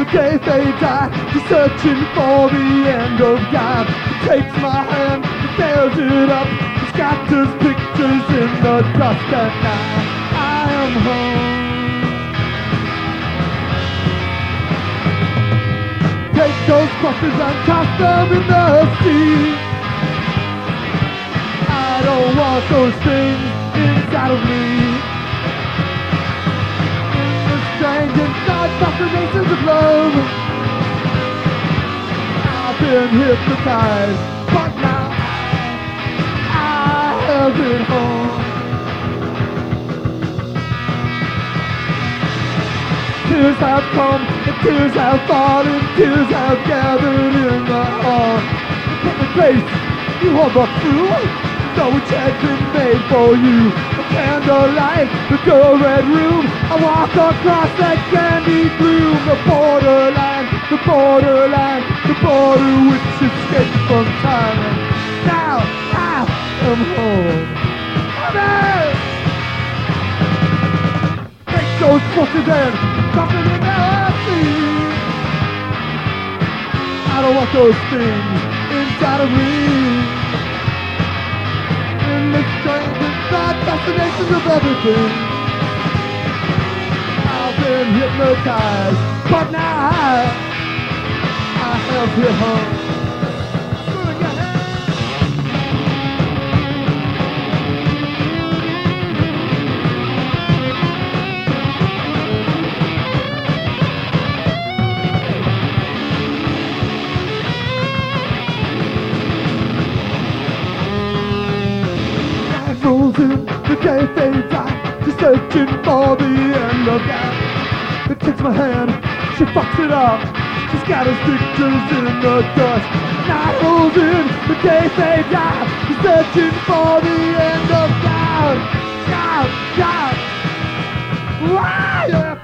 day they die, she's searching for the end of God. She takes my hand, she tears it up, she scatters pictures in the dust, and now I am home. Take those crosses and toss them in the sea. I don't want those things inside of me. In the strange inside fascinations of love, I've been hypnotized, but now I have it home. Tears have come, and tears have fallen, tears have gathered in the hall. From the place you hover through, no chance is made for you. A candlelight, the dull red room, I walk across that candy bloom. The borderline, the borderline, the border which escaped from time. And now I am home. Amen! Take those forces and drop them in the sea. I don't want those things inside of me. In the strange inside fascinations of everything, I've been hypnotized, but now I have hit home. The day they die, she's searching for the end of God. It takes my hand, she fucks it up, she scatters pictures in the dust. Night rolls in, the day they die, she's searching for the end of God. God, God, why?